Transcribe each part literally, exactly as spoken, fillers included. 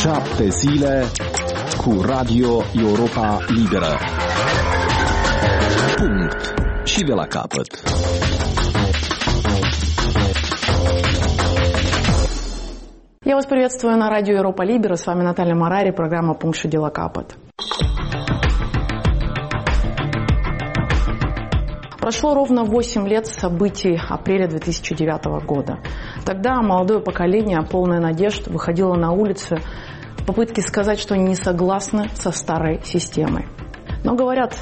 Șapte zile cu Radio Europa Liberă. Punct. Și de la capăt. Я вас приветствую на радио Европа Либера. С вами Наталья Марари, программа «Пункт și de la capăt». Прошло ровно восемь лет с событий апреля две тысячи девятого года. Тогда молодое поколение, полное надежд, выходило на улицы в попытке сказать, что они не согласны со старой системой. Но говорят,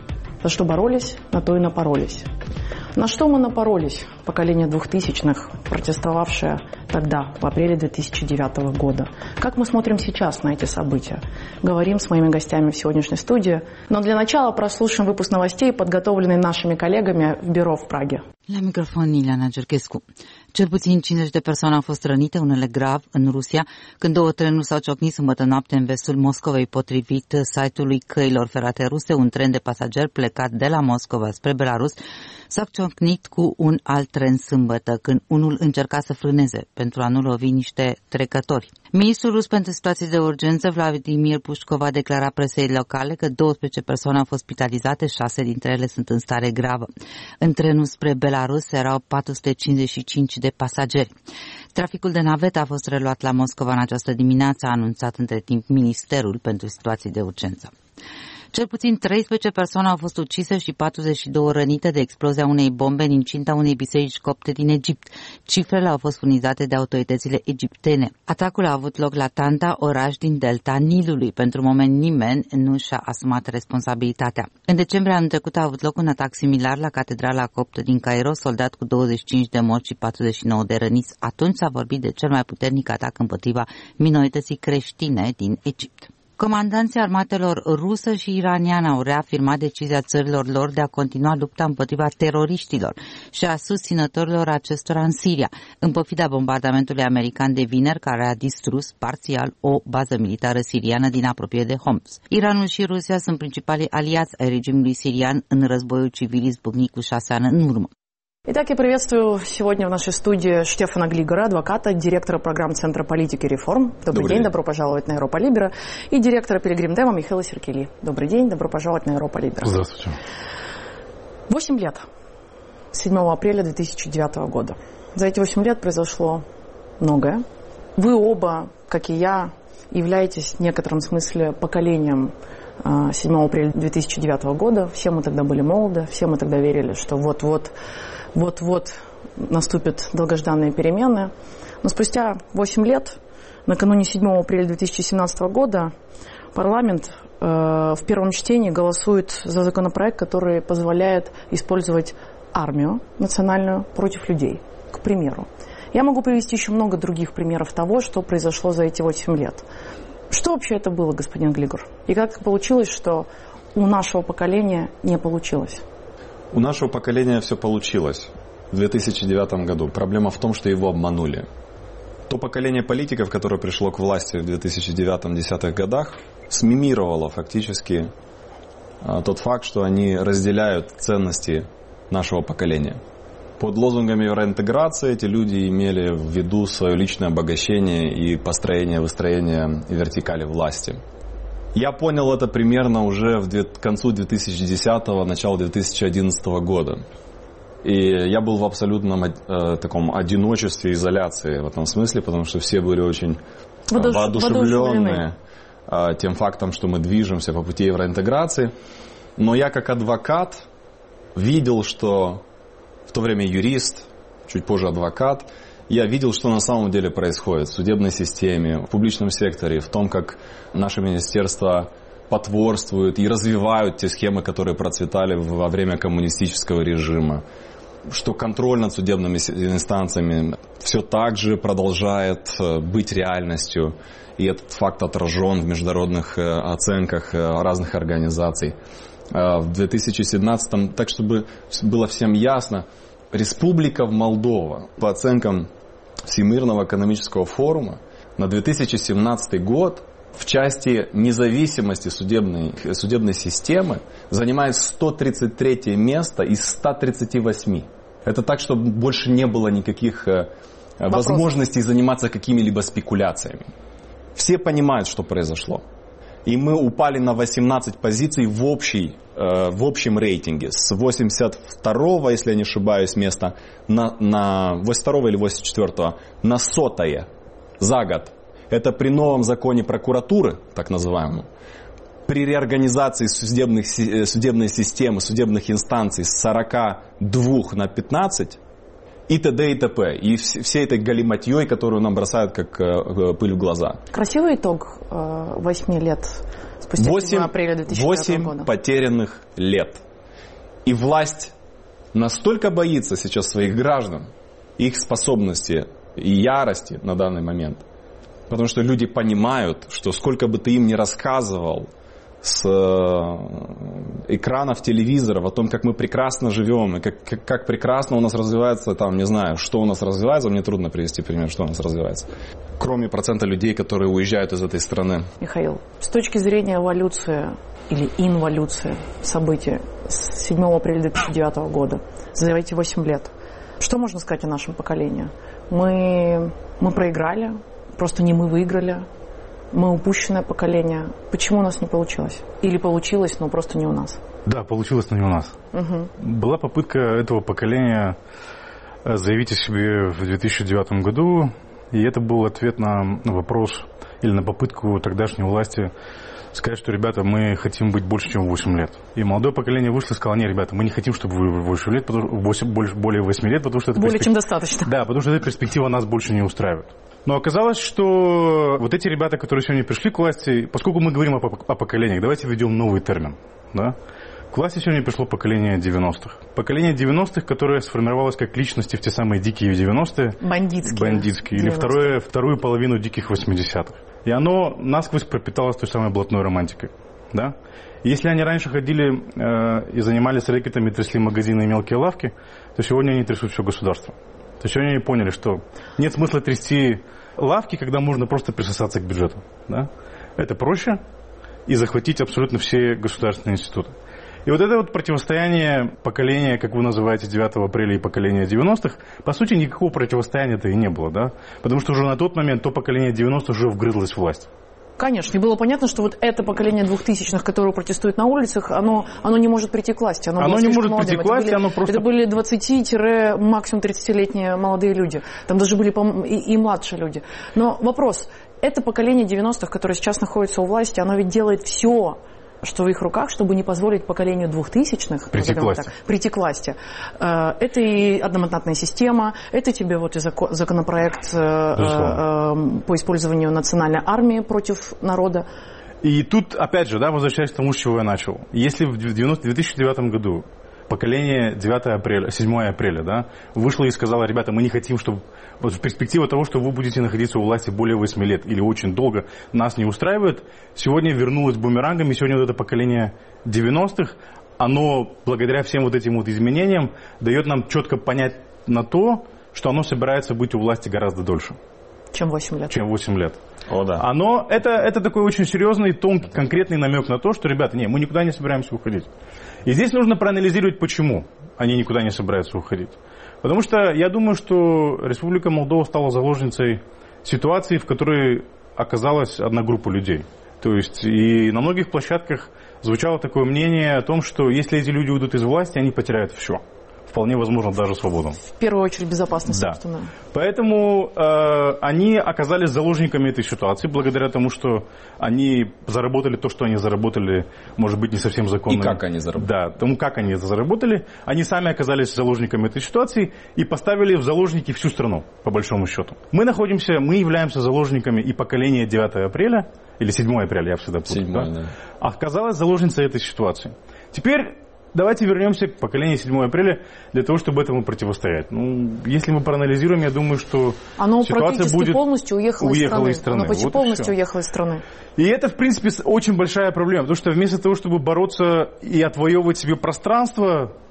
за что боролись, на то и напоролись. На что мы напоролись, поколение двухтысячных, протестовавшее тогда, в апреле две тысячи девятого года? Как мы смотрим сейчас на эти события? Говорим с моими гостями в сегодняшней студии. Но для начала прослушаем выпуск новостей, подготовленный нашими коллегами в бюро в Праге. La microfon, Ileana Gerchescu. Cel puțin cincizeci de persoane au fost rănite, unele grav, în Rusia, când două trenuri s-au ciocnit sâmbătă noapte în vestul Moscovei. Potrivit site-ului Căilor Ferate Ruse, un tren de pasageri plecat de la Moscova spre Belarus s-a ciocnit cu un alt tren sâmbătă, când unul încerca să frâneze pentru a nu lovi niște trecători. Ministrul rus pentru situații de urgență, Vladimir Pușkov, a declarat presei locale că douăsprezece persoane au fost spitalizate, șase dintre ele sunt în stare gravă. În trenul spre Belarus erau patru sute cincizeci și cinci de pasageri. Traficul de navete a fost reluat la Moscova în această dimineață, a anunțat între timp Ministerul pentru situații de urgență. Cel puțin treisprezece persoane au fost ucise și patruzeci și două rănite de explozia unei bombe în incinta unei biserici copte din Egipt. Cifrele au fost furnizate de autoritățile egiptene. Atacul a avut loc la Tanta, oraș din delta Nilului. Pentru moment nimeni nu și-a asumat responsabilitatea. În decembrie anul trecut a avut loc un atac similar la catedrala coptă din Cairo, soldat cu douăzeci și cinci de morți și patruzeci și nouă de răniți. Atunci s-a vorbit de cel mai puternic atac împotriva minorității creștine din Egipt. Comandanții armatelor rusă și iraniană au reafirmat decizia țărilor lor de a continua lupta împotriva teroriștilor și a susținătorilor acestora în Siria, în pofida bombardamentului american de vineri, care a distrus parțial o bază militară siriană din apropiere de Homs. Iranul și Rusia sunt principalii aliați ai regimului sirian în războiul civil izbucnit cu șase ani în urmă. Итак, я приветствую сегодня в нашей студии Штефана Глигора, адвоката, директора программ Центра политики и реформ. Добрый, Добрый день, день, добро пожаловать на Европа Либера. И директора Пилигрим Дема Михаила Серкели. Добрый день, добро пожаловать на Европа Либера. Здравствуйте. Восемь лет. седьмого апреля две тысячи девятого года. За эти восемь лет произошло многое. Вы оба, как и я, являетесь в некотором смысле поколением седьмого апреля две тысячи девятого года. Все мы тогда были молоды, все мы тогда верили, что вот-вот Вот-вот наступят долгожданные перемены. Но спустя восемь лет, накануне седьмого апреля две тысячи семнадцатого года, парламент э, в первом чтении голосует за законопроект, который позволяет использовать армию национальную против людей, к примеру. Я могу привести еще много других примеров того, что произошло за эти восемь лет. Что вообще это было, господин Глигор? И как получилось, что у нашего поколения не получилось? У нашего поколения все получилось в две тысячи девятом году. Проблема в том, что его обманули. То поколение политиков, которое пришло к власти в две тысячи девятом-две тысячи десятых годах, смимировало фактически тот факт, что они разделяют ценности нашего поколения. Под лозунгами евроинтеграции эти люди имели в виду свое личное обогащение и построение, выстроение вертикали власти. Я понял это примерно уже в к концу две тысячи десятого, начало две тысячи одиннадцатого года. И я был в абсолютном э, таком одиночестве, изоляции в этом смысле, потому что все были очень Водуш... воодушевленные э, тем фактом, что мы движемся по пути евроинтеграции. Но я как адвокат видел, что в то время юрист, чуть позже адвокат, я видел, что на самом деле происходит в судебной системе, в публичном секторе, в том, как наши министерства потворствуют и развивают те схемы, которые процветали во время коммунистического режима. Что контроль над судебными инстанциями все так же продолжает быть реальностью. И этот факт отражен в международных оценках разных организаций. В две тысячи семнадцатом, так чтобы было всем ясно, Республика Молдова, по оценкам Всемирного экономического форума, на две тысячи семнадцатый год в части независимости судебной, судебной системы занимает сто тридцать третье место из ста тридцати восьми. Это так, чтобы больше не было никаких возможностей заниматься какими-либо спекуляциями. В все понимают, что произошло. И мы упали на восемнадцать позиций в, общей, э, в общем рейтинге. С восемьдесят второго, если я не ошибаюсь, места на, на восемьдесят второго или восемьдесят четвёртого на сотое за год. Это при новом законе прокуратуры, так называемом. При реорганизации судебных, судебной системы, судебных инстанций с сорока двух на пятнадцать и т.д. и т.п. И всей этой галиматьей, которую нам бросают как пыль в глаза. Красивый итог восьми лет спустя седьмого апреля две тысячи девятого года. восемь потерянных лет. И власть настолько боится сейчас своих граждан, их способности и ярости на данный момент. Потому что люди понимают, что сколько бы ты им ни рассказывал с экранов телевизоров о том, как мы прекрасно живем, и как, как, как прекрасно у нас развивается, там, не знаю, что у нас развивается, мне трудно привести пример, что у нас развивается. Кроме процента людей, которые уезжают из этой страны. Михаил, с точки зрения эволюции или инволюции событий с седьмого апреля две тысячи девятого года, за эти восемь лет, что можно сказать о нашем поколении? Мы, мы проиграли, просто не мы выиграли. Мы упущенное поколение. Почему у нас не получилось? Или получилось, но просто не у нас? Да, получилось, но не у нас. Угу. Была попытка этого поколения заявить о себе в две тысячи девятом году, и это был ответ на, на вопрос или на попытку тогдашней власти сказать, что, ребята, мы хотим быть больше, чем восемь лет. И молодое поколение вышло и сказало: не, ребята, мы не хотим, чтобы вы были больше лет, восемь, больше, более восьми лет, потому что это более перспектив... чем достаточно. Да, потому что эта перспектива нас больше не устраивает. Но оказалось, что вот эти ребята, которые сегодня пришли к власти, поскольку мы говорим о, о поколениях, давайте введем новый термин. Да? К власти сегодня пришло поколение девяностых. Поколение девяностых, которое сформировалось как личности в те самые дикие девяностые. Бандитские. Бандитские. Или второе, вторую половину диких восьмидесятых. И оно насквозь пропиталось той самой блатной романтикой. Да? И если они раньше ходили э, и занимались рэкетами, трясли магазины и мелкие лавки, то сегодня они трясут все государство. То есть сегодня они поняли, что нет смысла трясти лавки, когда можно просто присосаться к бюджету. Да? Это проще и захватить абсолютно все государственные институты. И вот это вот противостояние поколения, как вы называете, девятого апреля и поколения девяностых, по сути, никакого противостояния-то и не было. Да? Потому что уже на тот момент то поколение девяностых уже вгрызлось в власть. Конечно, и было понятно, что вот это поколение двухтысячных, которое протестует на улицах, оно, оно не может прийти к власти. Оно, оно не может молодым. прийти к власти, это были, оно просто... Это были двадцати, максимум тридцатилетние молодые люди. Там даже были и, и младшие люди. Но вопрос, это поколение девяностых, которое сейчас находится у власти, оно ведь делает все, что в их руках, чтобы не позволить поколению двухтысячных прийти к власти. Так, прийти к власти. Это и одномандатная система, это тебе вот и законопроект Безусловно. по использованию национальной армии против народа. И тут, опять же, да, возвращаясь к тому, с чего я начал. Если в две тысячи девятом году поколение девятого апреля, седьмого апреля, да, вышло и сказало: ребята, мы не хотим, чтобы вот в перспективе того, что вы будете находиться у власти более восьми лет или очень долго, нас не устраивает, сегодня вернулось бумерангом, и сегодня вот это поколение девяностых, оно, благодаря всем вот этим вот изменениям, дает нам четко понять на то, что оно собирается быть у власти гораздо дольше. Чем восемь лет. Чем восемь лет. О, да. Оно, это, это такой очень серьезный, тонкий, конкретный намек на то, что, ребята, не, мы никуда не собираемся уходить. И здесь нужно проанализировать, почему они никуда не собираются уходить. Потому что я думаю, что Республика Молдова стала заложницей ситуации, в которой оказалась одна группа людей. То есть и на многих площадках звучало такое мнение о том, что если эти люди уйдут из власти, они потеряют все. Вполне возможно, даже свободу. В первую очередь безопасность, да. собственно. Поэтому э, они оказались заложниками этой ситуации, благодаря тому, что они заработали то, что они заработали, может быть, не совсем законно. И как они заработали. Да, тому, как они это заработали. Они сами оказались заложниками этой ситуации и поставили в заложники всю страну, по большому счету. Мы находимся, мы являемся заложниками и поколения девятого апреля, или седьмого апреля, я всегда путаю. седьмое, да? Да. Оказалась заложницей этой ситуации. Теперь... Давайте вернемся к поколению седьмого апреля для того, чтобы этому противостоять. Ну, если мы проанализируем, я думаю, что оно ситуация будет... полностью уехало, уехало из страны. Оно почти вот полностью уехало из страны. И это, в принципе, очень большая проблема, потому что вместо того, чтобы бороться и отвоевывать себе пространство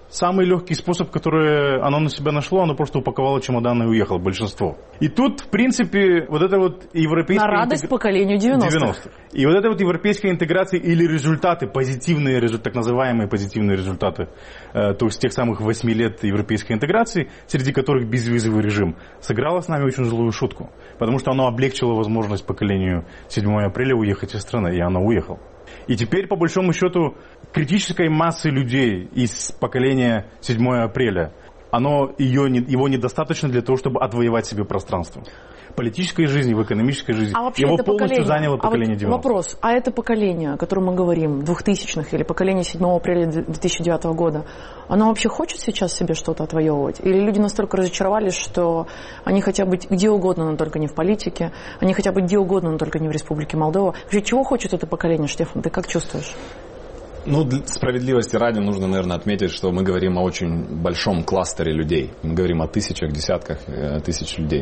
самый легкий способ, который оно на себя нашло, оно просто упаковало чемоданы и уехало, большинство. И тут, в принципе, вот это вот европейская... На радость интегра... поколению девяностых. девяностых. И вот это вот европейская интеграция или результаты, позитивные, так называемые позитивные результаты, э, то есть тех самых восьми лет европейской интеграции, среди которых безвизовый режим, сыграла с нами очень злую шутку. Потому что оно облегчило возможность поколению седьмого апреля уехать из страны, и оно уехало. И теперь, по большому счету, критической массы людей из поколения седьмого апреля, оно, ее, его недостаточно для того, чтобы отвоевать себе пространство. В политической жизни, в экономической жизни. А его полностью заняло поколение а вот девяностых. Вопрос, а это поколение, о котором мы говорим, двухтысячных или поколение седьмого апреля две тысячи девятого года, оно вообще хочет сейчас себе что-то отвоевывать? Или люди настолько разочаровались, что они хотят быть где угодно, но только не в политике, они хотят быть где угодно, но только не в Республике Молдова? Вообще, чего хочет это поколение, Штефан? Ты как чувствуешь? Ну, для справедливости ради нужно, наверное, отметить, что мы говорим о очень большом кластере людей. Мы говорим о тысячах, десятках тысяч людей.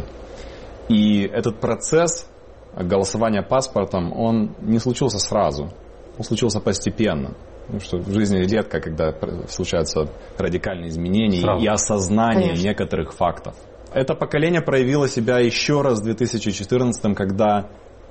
И этот процесс голосования паспортом, он не случился сразу. Он случился постепенно. Потому что в жизни редко, когда случаются радикальные изменения сразу. И осознание Конечно. Некоторых фактов. Это поколение проявило себя еще раз в две тысячи четырнадцатом, когда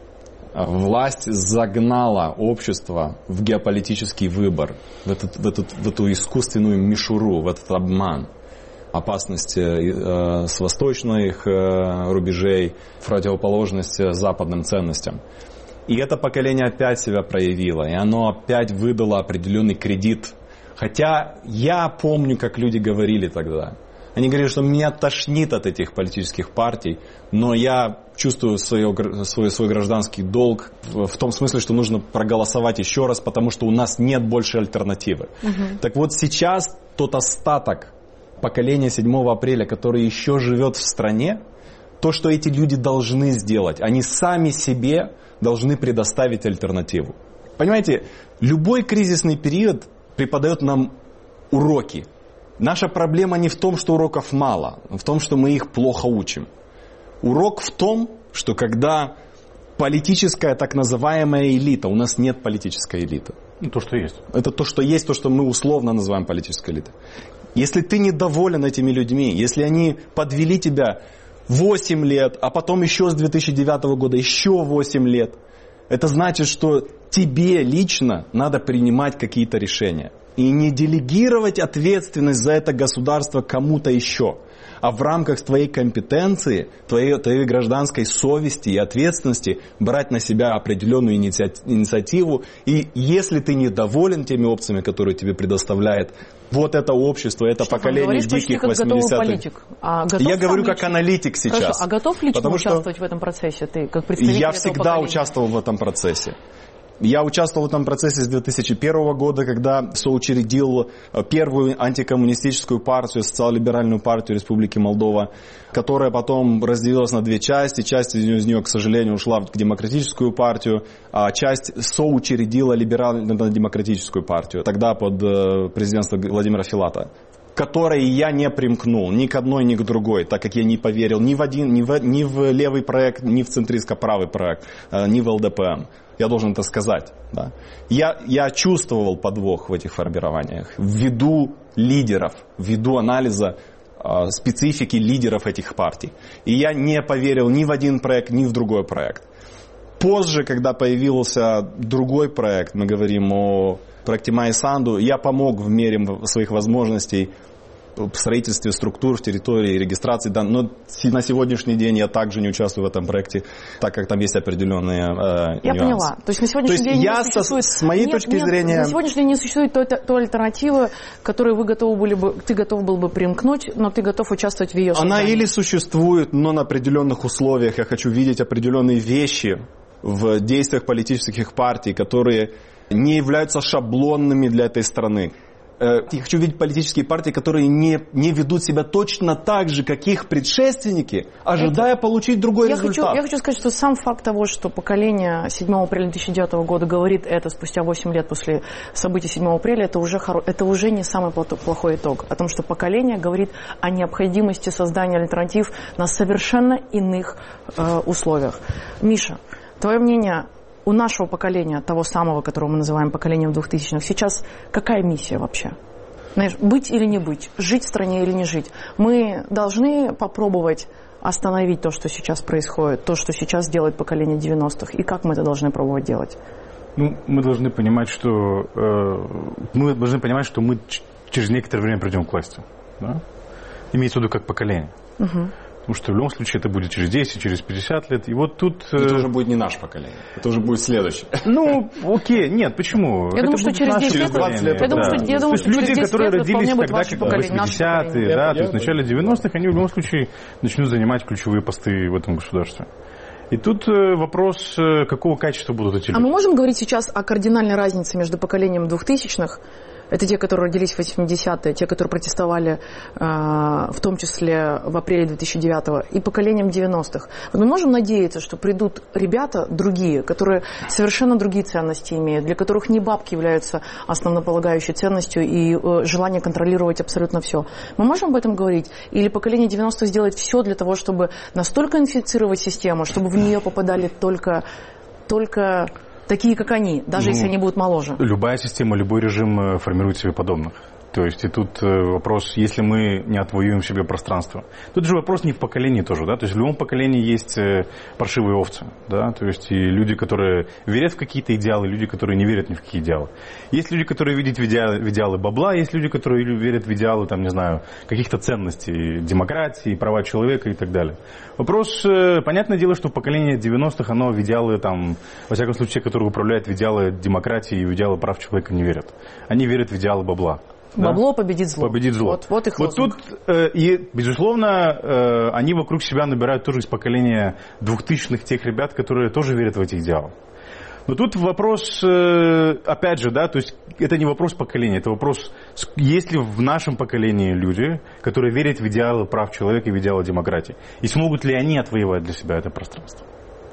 власть загнала общество в геополитический выбор, в, этот, в, этот, в эту искусственную мишуру, в этот обман. Опасность э, с восточных э, рубежей, противоположность западным ценностям. И это поколение опять себя проявило, и оно опять выдало определенный кредит. Хотя я помню, как люди говорили тогда. Они говорили, что меня тошнит от этих политических партий, но я чувствую свое, свой, свой гражданский долг в, в том смысле, что нужно проголосовать еще раз, потому что у нас нет больше альтернативы. Угу. Так вот сейчас тот остаток поколения седьмого апреля, который еще живет в стране, то, что эти люди должны сделать, они сами себе должны предоставить альтернативу. Понимаете, любой кризисный период преподает нам уроки. Наша проблема не в том, что уроков мало, а в том, что мы их плохо учим. Урок в том, что когда политическая так называемая элита, у нас нет политической элиты. Ну, то, что есть. Это то, что есть, то, что мы условно называем политической элитой. Если ты недоволен этими людьми, если они подвели тебя восемь лет, а потом еще с две тысячи девятого года еще восемь лет, это значит, что тебе лично надо принимать какие-то решения. И не делегировать ответственность за это государство кому-то еще, а в рамках твоей компетенции, твоей, твоей гражданской совести и ответственности брать на себя определенную инициативу. И если ты недоволен теми опциями, которые тебе предоставляет вот это общество, это Штефан, поколение диких восьмидесятых. А я говорю как аналитик сейчас. Хорошо, а готов лично Потому участвовать что в этом процессе? Ты как представитель я этого всегда поколения? участвовал в этом процессе. Я участвовал в этом процессе с две тысячи первого года, когда соучредил первую антикоммунистическую партию, социал-либеральную партию Республики Молдова, которая потом разделилась на две части. Часть из нее, к сожалению, ушла в демократическую партию, а часть соучредила либерально-демократическую партию, тогда под президентством Владимира Филата, к которой я не примкнул ни к одной, ни к другой, так как я не поверил ни в один, ни в, ни в левый проект, ни в центристско-правый проект, ни в эл дэ пэ эм. Я должен это сказать. Да. Я, я чувствовал подвох в этих формированиях ввиду лидеров, ввиду анализа э, специфики лидеров этих партий. И я не поверил ни в один проект, ни в другой проект. Позже, когда появился другой проект, мы говорим о проекте Майя Санду, я помог в мере своих возможностей в строительстве структур в территории регистрации, да, но на сегодняшний день я также не участвую в этом проекте, так как там есть определенные э, я нюансы. поняла. То есть на сегодняшний То есть день я не существует... Со, с моей нет, точки нет, зрения... На сегодняшний день не существует той, той альтернативы, которой вы готовы были бы, ты готов был бы примкнуть, но ты готов участвовать в ее создании. Она или существует, но на определенных условиях. Я хочу видеть определенные вещи в действиях политических партий, которые не являются шаблонными для этой страны. Я хочу видеть политические партии, которые не, не ведут себя точно так же, как их предшественники, ожидая это... получить другой я результат. Хочу, я хочу сказать, что сам факт того, что поколение седьмого апреля две тысячи девятого года говорит это спустя восемь лет после событий седьмого апреля, это уже, хоро... это уже не самый плохой итог. О том, что поколение говорит о необходимости создания альтернатив на совершенно иных э, условиях. Миша, твое мнение... У нашего поколения, того самого, которого мы называем поколением двухтысячных, сейчас какая миссия вообще? Знаешь, быть или не быть, жить в стране или не жить. Мы должны попробовать остановить то, что сейчас происходит, то, что сейчас делает поколение девяностых, и как мы это должны пробовать делать? Ну, мы должны понимать, что э, мы должны понимать, что мы ч- через некоторое время придем к власти, да? Имеется в виду как поколение. Угу. Потому что в любом случае это будет через десять, через пятьдесят лет. И вот тут... Это уже будет не наше поколение. Это уже будет следующее. Ну, окей, нет, почему? Я это думаю, что через десять лет... лет я думаю, что, я думаю, что люди, которые родились тогда, как в восьмидесятые, да, то есть в начале девяностых, они в любом случае начнут занимать ключевые посты в этом государстве. И тут вопрос, какого качества будут эти люди. А мы можем говорить сейчас о кардинальной разнице между поколением двухтысячных, это те, которые родились в восьмидесятые, те, которые протестовали, э, в том числе в апреле две тысячи девятого, и поколением девяностых. Вот мы можем надеяться, что придут ребята другие, которые совершенно другие ценности имеют, для которых не бабки являются основополагающей ценностью и э, желание контролировать абсолютно все. Мы можем об этом говорить? Или поколение девяностых сделает все для того, чтобы настолько инфицировать систему, чтобы в нее попадали только... только такие, как они, даже ну, если они будут моложе. Любая система, любой режим формирует себе подобных. То есть и тут вопрос, если мы не отвоюем себе пространство. Тут же вопрос не в поколении тоже, да, то есть в любом поколении есть паршивые овцы, да, то есть и люди, которые верят в какие-то идеалы, люди, которые не верят ни в какие идеалы. Есть люди, которые видят в идеалы, в идеалы бабла, есть люди, которые верят в идеалы, там, не знаю, каких-то ценностей, демократии, права человека и так далее. Вопрос, понятное дело, что поколение девяностых, оно в идеалы, там, во всяком случае, те, которые управляют в идеалы демократии и в идеалы прав человека, не верят. Они верят в идеалы бабла. Бабло да? победит зло. Победит зло. Вот, вот их вот тут, э, и, безусловно, э, они вокруг себя набирают тоже из поколения двухтысячных тех ребят, которые тоже верят в эти идеалы. Но тут вопрос, э, опять же, да, то есть это не вопрос поколения, это вопрос, есть ли в нашем поколении люди, которые верят в идеалы прав человека и в идеалы демократии, и смогут ли они отвоевать для себя это пространство?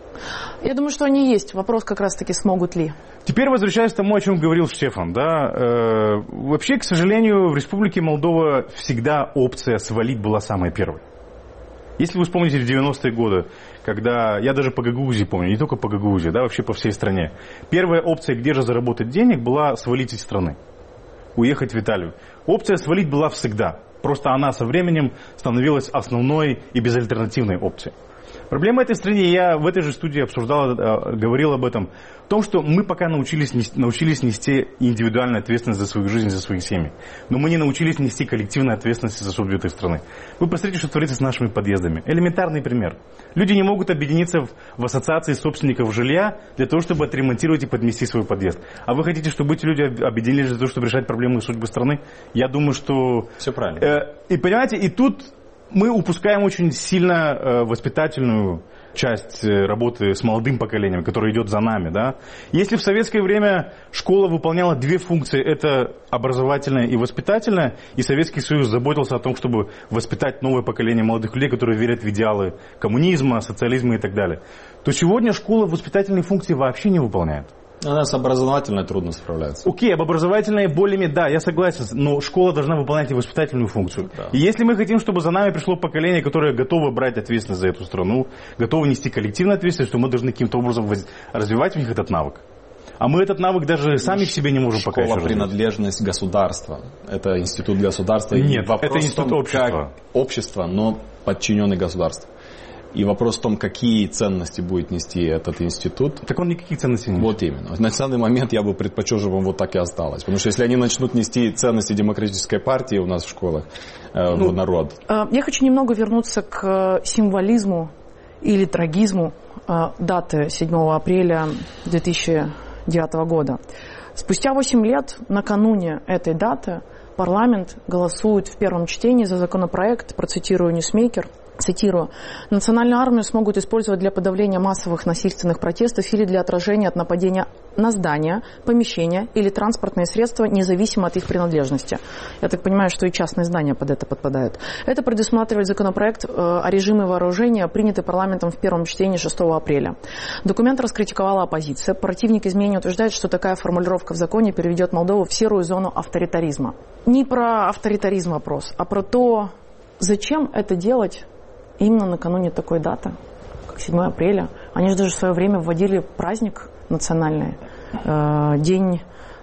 Я думаю, что они есть. Вопрос как раз-таки, смогут ли. Теперь возвращаясь к тому, о чем говорил Штефан. Да, э, вообще, к сожалению, в Республике Молдова всегда опция свалить была самой первой. Если вы вспомните в девяностые годы, когда, я даже по Гагаузии помню, не только по Гагаузии, да, вообще по всей стране, первая опция, где же заработать денег, была свалить из страны, уехать в Италию. Опция свалить была всегда. Просто она со временем становилась основной и безальтернативной опцией. Проблема этой страны, я в этой же студии обсуждал, говорил об этом, в том, что мы пока научились, научились нести индивидуальную ответственность за свою жизнь, за свои семьи. Но мы не научились нести коллективную ответственность за судьбу этой страны. Вы посмотрите, что творится с нашими подъездами. Элементарный пример. Люди не могут объединиться в, в ассоциации собственников жилья для того, чтобы отремонтировать и подмести свой подъезд. А вы хотите, чтобы эти люди объединились для того, чтобы решать проблемы и судьбы страны? Я думаю, что... Все правильно. Э, и понимаете, и тут... Мы упускаем очень сильно э, воспитательную часть э, работы с молодым поколением, которая идет за нами. Да? Если в советское время школа выполняла две функции, это образовательная и воспитательная, и Советский Союз заботился о том, чтобы воспитать новое поколение молодых людей, которые верят в идеалы коммунизма, социализма и так далее, то сегодня школа воспитательные функции вообще не выполняет. Она с образовательной трудно справляется. Окей, об образовательной более-менее, да, я согласен, но школа должна выполнять и воспитательную функцию. Да. И если мы хотим, чтобы за нами пришло поколение, которое готово брать ответственность за эту страну, готово нести коллективную ответственность, то мы должны каким-то образом развивать в них этот навык. А мы этот навык даже сами в себе не можем Школа пока еще развить. Принадлежность государства. Это институт государства. Нет, вопрос это институт том, общества. Как общество, но подчиненный государству. И вопрос в том, какие ценности будет нести этот институт. Так он никаких ценностей не несет. Вот именно. На данный момент я бы предпочел, чтобы он вот так и осталось. Потому что если они начнут нести ценности демократической партии у нас в школах, э, ну, в народ. Я хочу немного вернуться к символизму или трагизму э, даты седьмого апреля две тысячи девятого года. Спустя восемь лет, накануне этой даты, парламент голосует в первом чтении за законопроект, процитирую Ньюсмейкер, цитирую, «Национальную армию смогут использовать для подавления массовых насильственных протестов или для отражения от нападения на здания, помещения или транспортные средства, независимо от их принадлежности». Я так понимаю, что и частные здания под это подпадают. Это предусматривает законопроект о режиме вооружения, принятый парламентом в первом чтении шестого апреля. Документ раскритиковала оппозиция. Противник изменения утверждает, что такая формулировка в законе переведет Молдову в серую зону авторитаризма. Не про авторитаризм вопрос, а про то, зачем это делать именно накануне такой даты, как седьмого апреля. Они же даже в свое время вводили праздник национальный, э, День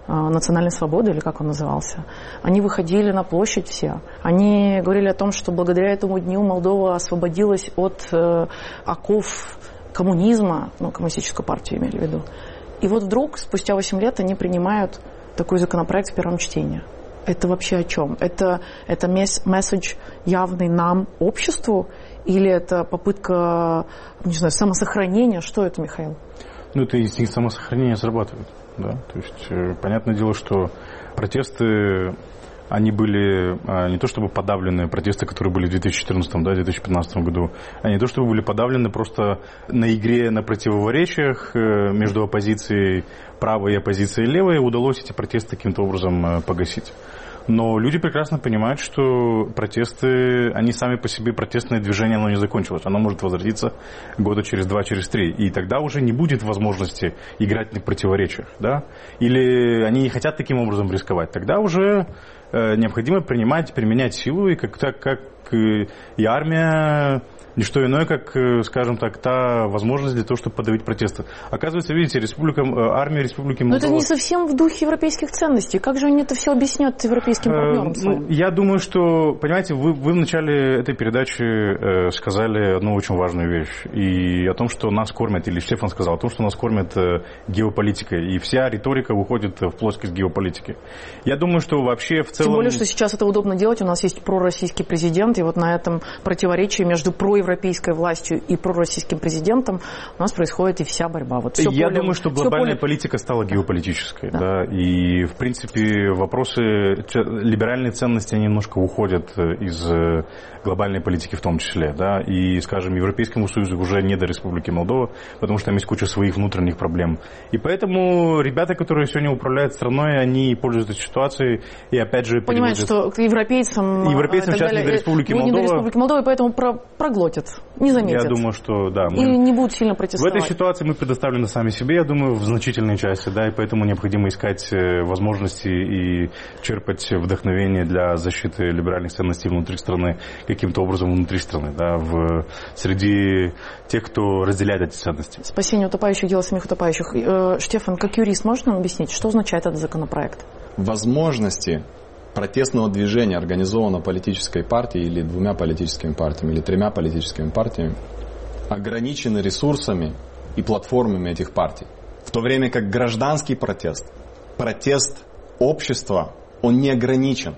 национальной свободы, или как он назывался, они выходили на площадь все. Они говорили о том, что благодаря этому дню Молдова освободилась от э, оков коммунизма, ну, коммунистическую партию имели в виду. И вот вдруг, спустя восемь лет, они принимают такой законопроект в первом чтении. Это вообще о чем? Это, это месседж явный нам, обществу, или это попытка, не знаю, самосохранения? Что это, Михаил? Ну, это инстинкт самосохранения срабатывает. Да? То есть, э, понятное дело, что протесты, они были а, не то чтобы подавлены, протесты, которые были в две тысячи четырнадцатом, да, две тысячи пятнадцатом году, они не то чтобы были подавлены просто на игре, на противоречиях э, между оппозицией правой и оппозицией левой, удалось эти протесты каким-то образом э, погасить. Но люди прекрасно понимают, что протесты, они сами по себе, протестное движение, оно не закончилось. Оно может возродиться года через два, через три. И тогда уже не будет возможности играть на противоречиях. Да? Или они не хотят таким образом рисковать. Тогда уже э, необходимо принимать, применять силу. И как, так, как э, и армия, не что иное, как, скажем так, та возможность для того, чтобы подавить протесты. Оказывается, видите, республика, армия Республики Молдова... Но это не совсем в духе европейских ценностей. Как же они это все объяснят европейским партнерам? Ну, я думаю, что, понимаете, вы, вы в начале этой передачи э, сказали одну очень важную вещь. И о том, что нас кормят, или Штефан сказал, о том, что нас кормят э, геополитикой. И вся риторика уходит в плоскость геополитики. Я думаю, что вообще в целом... Тем более, что сейчас это удобно делать. У нас есть пророссийский президент, и вот на этом противоречии между проевропейским европейской властью и пророссийским президентом у нас происходит и вся борьба. Вот все Я поле, думаю, что глобальная поле... политика стала геополитической. Да. Да, и, в принципе, вопросы либеральной ценности они немножко уходят из глобальной политики в том числе. Да, и, скажем, Европейскому Союзу уже не до Республики Молдова, потому что там есть куча своих внутренних проблем. И поэтому ребята, которые сегодня управляют страной, они пользуются этой ситуацией и, опять же, понимают, что к европейцам... Европейцам сейчас не до Республики ну, Молдова. Не до Республики Молдова, и поэтому про проглотят, не заметят. Я думаю, что да. Мы... Или не будут сильно протестовать. В этой ситуации мы предоставлены сами себе, я думаю, в значительной части, да, и поэтому необходимо искать возможности и черпать вдохновение для защиты либеральных ценностей внутри страны, каким-то образом внутри страны, да, в... среди тех, кто разделяет эти ценности. Спасение утопающих, дело самих утопающих. Штефан, как юрист, можно нам объяснить, что означает этот законопроект? Возможности протестного движения, организованного политической партией или двумя политическими партиями, или тремя политическими партиями, ограничены ресурсами и платформами этих партий. В то время как гражданский протест, протест общества, он не ограничен.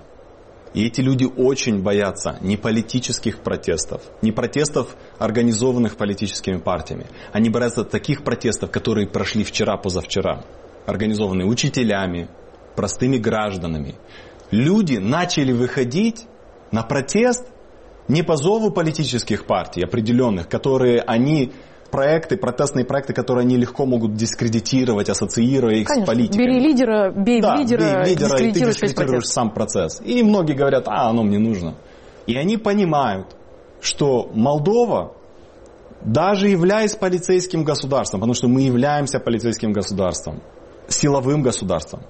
И эти люди очень боятся не политических протестов, не протестов, организованных политическими партиями. Они боятся таких протестов, которые прошли вчера-позавчера, организованные учителями, простыми гражданами. Люди начали выходить на протест не по зову политических партий определенных, которые они, проекты, протестные проекты, которые они легко могут дискредитировать, ассоциируя их Конечно. с политикой. Бери лидера, бей да, лидера, бей лидера и ты дискредитируешь сам процесс. И многие говорят, а, оно мне нужно. И они понимают, что Молдова, даже являясь полицейским государством, потому что мы являемся полицейским государством, силовым государством,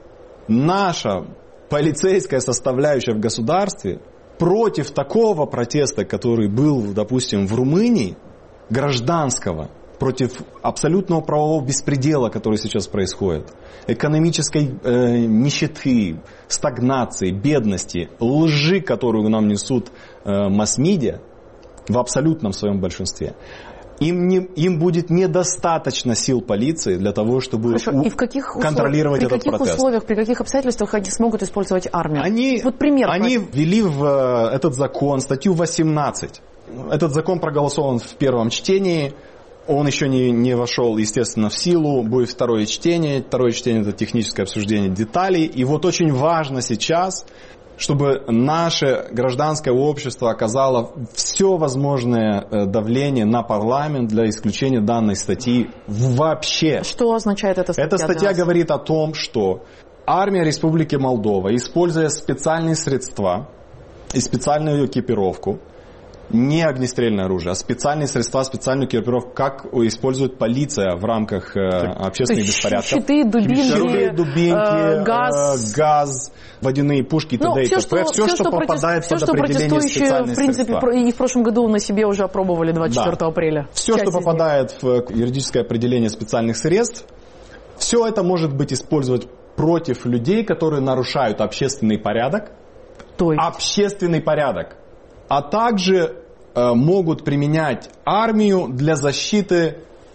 наша полицейская составляющая в государстве против такого протеста, который был, допустим, в Румынии, гражданского, против абсолютного правового беспредела, который сейчас происходит, экономической э, нищеты, стагнации, бедности, лжи, которую нам несут э, масс-медиа в абсолютном своем большинстве. Им, не, им будет недостаточно сил полиции для того, чтобы у, и в каких контролировать услов... этот протест. При каких условиях, при каких обстоятельствах они смогут использовать армию? Они, вот пример. Они ввели в э, этот закон статью восемнадцать. Этот закон проголосован в первом чтении. Он еще не, не вошел, естественно, в силу. Будет второе чтение. Второе чтение – это техническое обсуждение деталей. И вот очень важно сейчас, чтобы наше гражданское общество оказало все возможное давление на парламент для исключения данной статьи вообще. Что означает эта статья? Эта статья говорит о том, что армия Республики Молдова, используя специальные средства и специальную экипировку, не огнестрельное оружие, а специальные средства, специальную экипировку, как использует полиция в рамках э, общественных беспорядков. Щиты, дубинки, Щиты, дубинки э, газ. Э, газ, водяные пушки и т.д. Ну, и все, т.п. Что, все, все, что, что попадает все, под что определение специальных в принципе, средства. И в прошлом году на себе уже опробовали двадцать четвёртого да. апреля. Все, что попадает в юридическое определение специальных средств, все это может быть использовать против людей, которые нарушают общественный порядок, То есть? общественный порядок, а также э, могут применять армию для защиты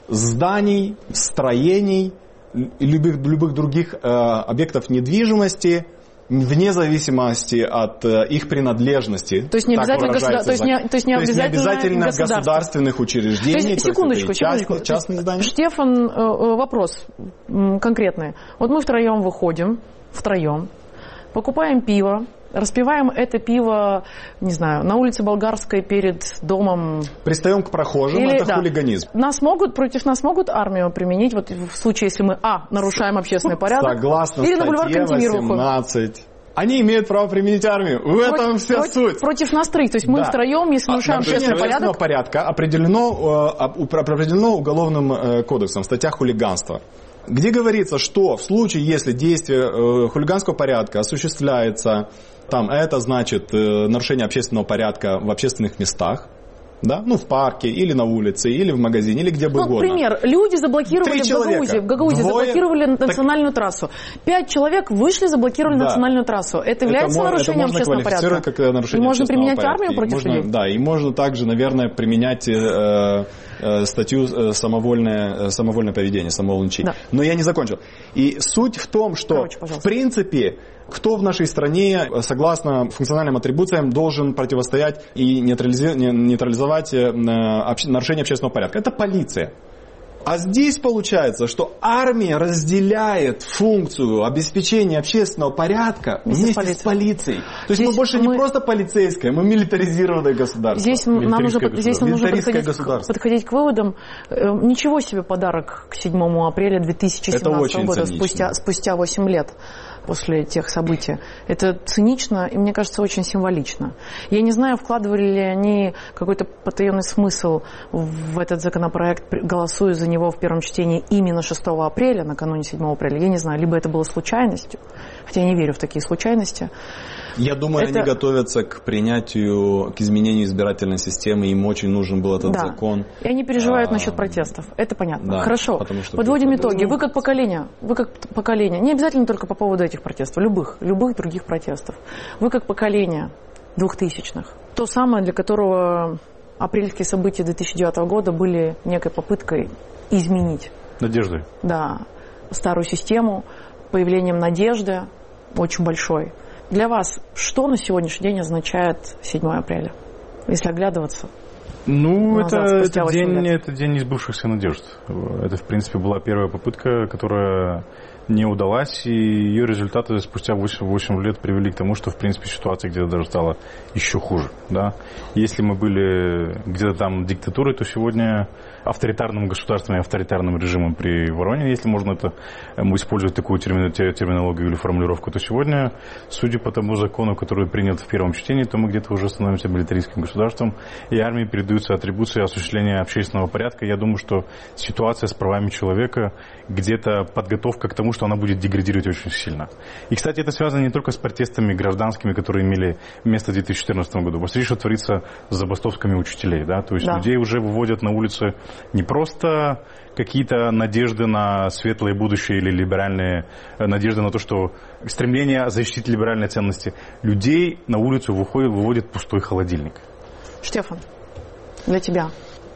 зданий, строений, любых, любых других э, объектов недвижимости, вне зависимости от э, их принадлежности. То есть не обязательно, государ... то есть не, то есть не то есть обязательно, не обязательно государственных учреждений. То есть, секундочку, то есть это секундочку. Частные, частные здания. Штефан, вопрос конкретный. Вот мы втроем выходим, втроем, покупаем пиво, распиваем это пиво, не знаю, на улице Болгарской перед домом. Пристаем к прохожим, Или, это да. хулиганизм. Нас могут, против нас могут армию применить, вот в случае, если мы, а, нарушаем общественный порядок. Согласно или на бульвар статье восемнадцать. Они имеют право применить армию. В против, этом вся против, суть. Против нас троих. То есть мы да. втроем, если нарушаем а, общественный порядок. порядка определено, определено уголовным кодексом, статья хулиганства, где говорится, что в случае, если действие хулиганского порядка осуществляется, там, это значит нарушение общественного порядка в общественных местах, да? Ну, в парке, или на улице, или в магазине, или где бы ну, угодно. Например, люди заблокировали в Гагаузии, в Гагаузии Двое... заблокировали национальную так... трассу. Пять человек вышли, заблокировали да. национальную трассу. Это является это нарушением это общественного порядка? Как нарушение можно применять порядка. армию против можно, людей? Да, и можно также, наверное, применять э, э, статью э, самовольное, э, самовольное поведение, самоволничание. Да. Но я не закончил. И суть в том, что Короче, в принципе... Кто в нашей стране, согласно функциональным атрибуциям, должен противостоять и нейтрализовать нарушение общественного порядка? Это полиция. А здесь получается, что армия разделяет функцию обеспечения общественного порядка вместе, вместе с полицией. То есть здесь мы больше мы... не просто полицейское, мы милитаризированное государство. Здесь нам нужно, здесь нам нужно подходить, подходить к выводам. Ничего себе подарок к седьмому апреля две тысячи семнадцатого года, спустя, спустя восемь лет. После тех событий. Это цинично и, мне кажется, очень символично. Я не знаю, вкладывали ли они какой-то потаенный смысл в этот законопроект, голосуя за него в первом чтении именно шестого апреля, накануне седьмого апреля. Я не знаю, либо это было случайностью, хотя я не верю в такие случайности. Я думаю, это... они готовятся к принятию, к изменению избирательной системы, им очень нужен был этот да. закон. И они переживают а... насчет протестов, это понятно. Да, Хорошо, подводим итоги. Вы как поколение, вы как поколение, не обязательно только по поводу этих протестов, любых, любых других протестов. Вы как поколение двухтысячных, то самое, для которого апрельские события две тысячи девятого года были некой попыткой изменить. Надеждой. Да, старую систему, появлением надежды очень большой. Для вас что на сегодняшний день означает седьмое апреля, если оглядываться? Ну, это, это, день, это день несбывшихся надежд. Это, в принципе, была первая попытка, которая не удалась, и ее результаты спустя восемь лет привели к тому, что, в принципе, ситуация где-то даже стала еще хуже. Да? Если мы были где-то там диктатурой, то сегодня авторитарным государством и авторитарным режимом при Вороне, если можно это использовать такую термин, терминологию или формулировку, то сегодня, судя по тому закону, который принят в первом чтении, то мы где-то уже становимся милитаристским государством, и армии передаются атрибуции осуществления общественного порядка. Я думаю, что ситуация с правами человека, где-то подготовка к тому, что она будет деградировать очень сильно. И, кстати, это связано не только с протестами гражданскими, которые имели место в две тысячи четырнадцатом году. Посмотрите, что творится с забастовками учителей. Да? То есть да. людей уже выводят на улицы не просто какие-то надежды на светлое будущее или либеральные надежды на то, что стремление защитить либеральные ценности. Людей на улицу выходят, выводит пустой холодильник. Штефан, для тебя?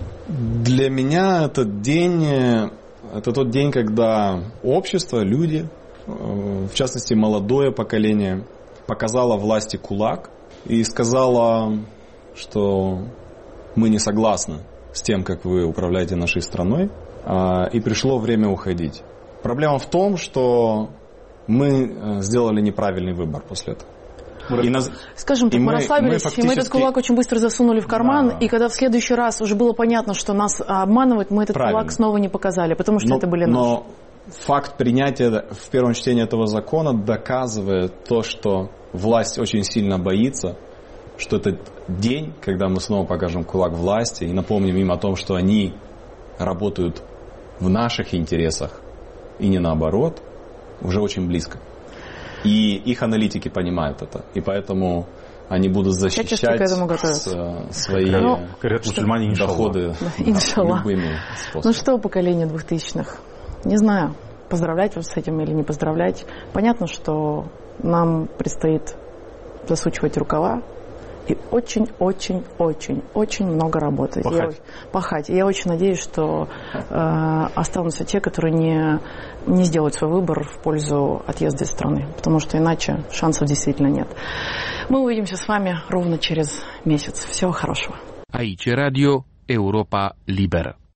Для меня этот день, это тот день, когда общество, люди, в частности молодое поколение, показало власти кулак и сказало, что мы не согласны с тем, как вы управляете нашей страной, и пришло время уходить. Проблема в том, что мы сделали неправильный выбор после этого. И нас... Скажем так, мы, мы расслабились, мы фактически... и мы этот кулак очень быстро засунули в карман, да. и когда в следующий раз уже было понятно, что нас обманывают, мы этот Правильно. кулак снова не показали, потому что но, это были наши. Но факт принятия в первом чтении этого закона доказывает то, что власть очень сильно боится, что этот день, когда мы снова покажем кулак власти и напомним им о том, что они работают в наших интересах и не наоборот, уже очень близко. И их аналитики понимают это. И поэтому они будут защищать свои ну, доходы да, любыми способами. Ну что, поколение двухтысячных? Не знаю. поздравлять вас с этим или не поздравлять. Понятно, что нам предстоит засучивать рукава и очень-очень-очень-очень много работать. Пахать. Я, пахать. И я очень надеюсь, что э, останутся те, которые не, не сделают свой выбор в пользу отъезда из страны, потому что иначе шансов действительно нет. Мы увидимся с вами ровно через месяц. Всего хорошего. Aici Radio Europa Liberă.